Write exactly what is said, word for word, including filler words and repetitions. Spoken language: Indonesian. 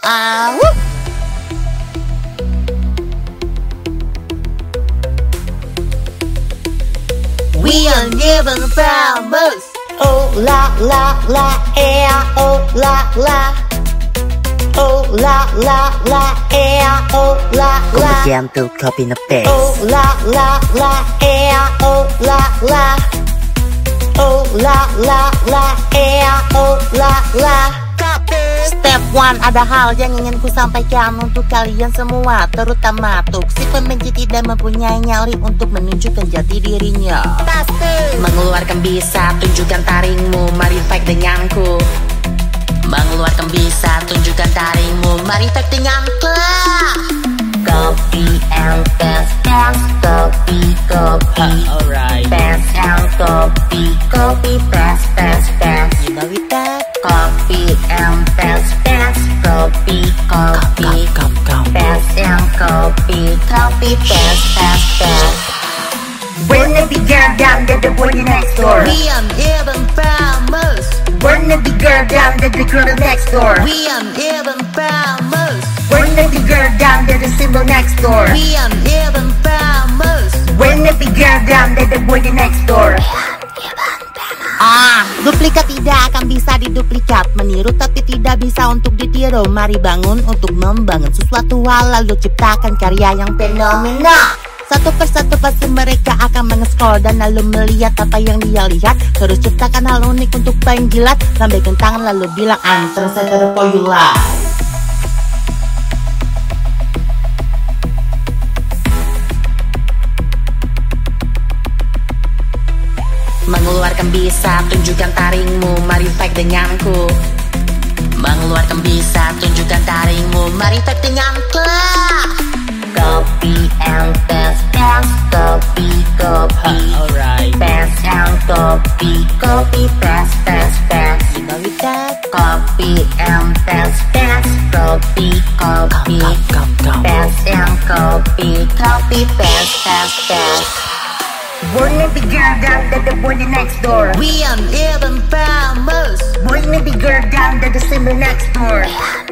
Ah, we are never famous. Oh la la la, yeah, oh la la. Oh la la la, yeah, oh la la. Kemudian tuh copy the paste. Oh la la la, yeah, oh la la. Oh la la la, yeah, oh la la. Step one, ada hal yang ingin ku sampaikan untuk kalian semua, terutama untuk si pembenci tidak mempunyai nyali untuk menunjukkan jati dirinya. Mengeluarkan bisa, tunjukkan taringmu, mari fight denganku. Mengeluarkan bisa, tunjukkan taringmu, mari fight denganku. Copy and paste, paste, copy, copy. Alright. Paste and copy, copy, paste, paste, paste. You know it that? Copy and paste, paste, copy, copy. Come, come, come. Paste and copy, copy, paste, paste, paste. When the big girl down, the boy next door. We are even famous. When the big girl down, the girl next door. We are even famous. When the big girl down, the symbol next door. We are even famous. When the big girl down, the boy next door. Ah, duplikat tidak akan bisa diduplikat. Meniru tapi tidak bisa untuk ditiru. Mari bangun untuk membangun sesuatu hal, lalu ciptakan karya yang fenomena. Satu persatu pasti mereka akan mengeksplor dan lalu melihat apa yang dia lihat. Terus ciptakan hal unik untuk penjilat. Lambaikan tangan lalu bilang I'm translator for you life. Mengeluarkan bisa, tunjukkan taringmu, mari fight denganku. Mengeluarkan bisa, tunjukkan taringmu, mari fight denganku. Copy and paste, paste, copy, copy. Alright. Paste and copy, copy, paste, paste, paste. You know it that? Copy and paste, paste, copy, copy. Come, come, come. Paste and copy, copy, paste, paste, paste. Born to be girl down to the boy next door. We are even famous. Born to be girl down to the symbol next door.